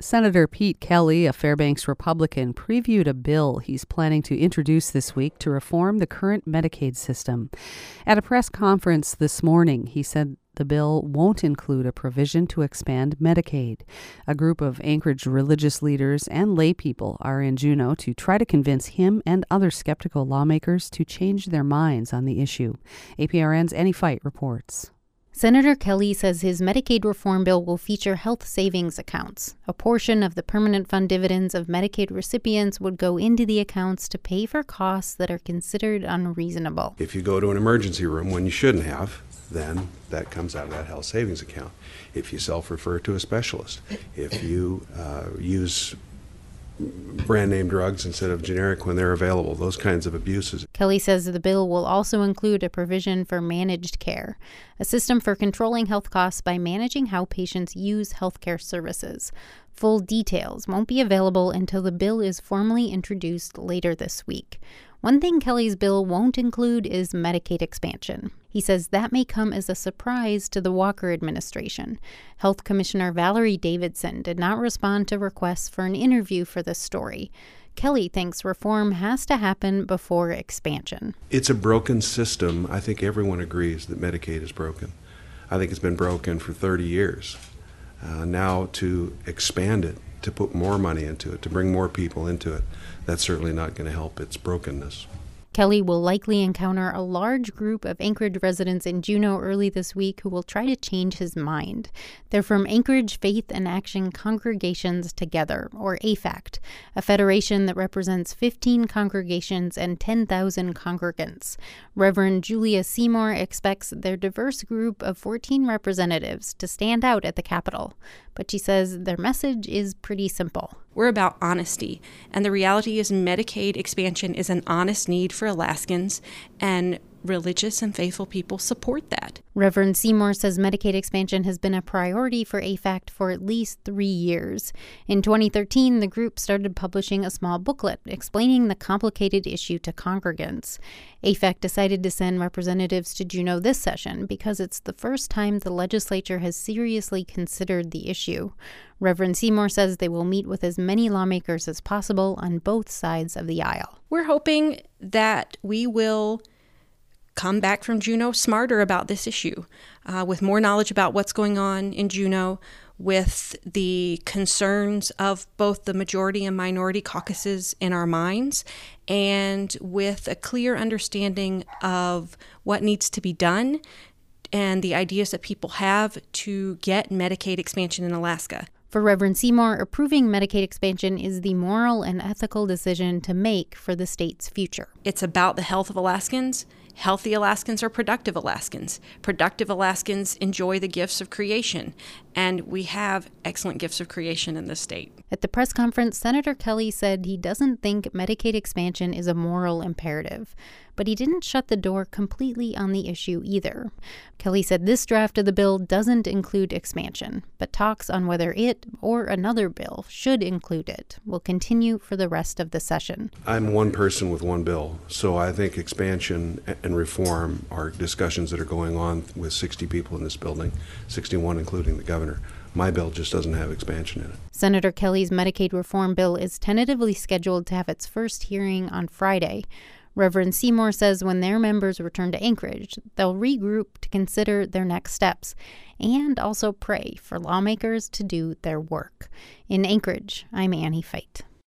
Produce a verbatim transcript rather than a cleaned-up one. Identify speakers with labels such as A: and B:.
A: Senator Pete Kelly, a Fairbanks Republican, previewed a bill he's planning to introduce this week to reform the current Medicaid system. At a press conference this morning, he said the bill won't include a provision to expand Medicaid. A group of Anchorage religious leaders and lay people are in Juneau to try to convince him and other skeptical lawmakers to change their minds on the issue. A P R N's Annie Fight reports.
B: Senator Kelly says his Medicaid reform bill will feature health savings accounts. A portion of the permanent fund dividends of Medicaid recipients would go into the accounts to pay for costs that are considered unreasonable.
C: If you go to an emergency room when you shouldn't have, then that comes out of that health savings account. If you self-refer to a specialist, if you uh, use brand name drugs instead of generic when they're available, those kinds of abuses.
B: Kelly says the bill will also include a provision for managed care, a system for controlling health costs by managing how patients use healthcare services. Full details won't be available until the bill is formally introduced later this week. One thing Kelly's bill won't include is Medicaid expansion. He says that may come as a surprise to the Walker administration. Health Commissioner Valerie Davidson did not respond to requests for an interview for this story. Kelly thinks reform has to happen before expansion.
C: It's a broken system. I think everyone agrees that Medicaid is broken. I think it's been broken for thirty years. Uh, now to expand it, to put more money into it, to bring more people into it, that's certainly not going to help its brokenness.
B: Kelly will likely encounter a large group of Anchorage residents in Juneau early this week who will try to change his mind. They're from Anchorage Faith and Action Congregations Together, or A F A C T, a federation that represents fifteen congregations and ten thousand congregants. Reverend Julia Seymour expects their diverse group of fourteen representatives to stand out at the Capitol, but she says their message is pretty simple.
D: We're about honesty, and the reality is Medicaid expansion is an honest need for Alaskans, and religious and faithful people support that.
B: Reverend Seymour says Medicaid expansion has been a priority for A F A C T for at least three years. In twenty thirteen, the group started publishing a small booklet explaining the complicated issue to congregants. A F A C T decided to send representatives to Juneau this session because it's the first time the legislature has seriously considered the issue. Reverend Seymour says they will meet with as many lawmakers as possible on both sides of the aisle.
D: We're hoping that we will come back from Juneau smarter about this issue, uh, with more knowledge about what's going on in Juneau, with the concerns of both the majority and minority caucuses in our minds, and with a clear understanding of what needs to be done and the ideas that people have to get Medicaid expansion in Alaska.
B: For Reverend Seymour, approving Medicaid expansion is the moral and ethical decision to make for the state's future.
D: It's about the health of Alaskans. Healthy Alaskans are productive Alaskans. Productive Alaskans enjoy the gifts of creation, and we have excellent gifts of creation in this state.
B: At the press conference, Senator Kelly said he doesn't think Medicaid expansion is a moral imperative, but he didn't shut the door completely on the issue either. Kelly said this draft of the bill doesn't include expansion, but talks on whether it or another bill should include it will continue for the rest of the session.
C: I'm one person with one bill, so I think expansion and reform are discussions that are going on with sixty people in this building, sixty-one including the governor. My bill just doesn't have expansion in it.
B: Senator Kelly's Medicaid reform bill is tentatively scheduled to have its first hearing on Friday. Reverend Seymour says when their members return to Anchorage, they'll regroup to consider their next steps and also pray for lawmakers to do their work. In Anchorage, I'm Annie Fight.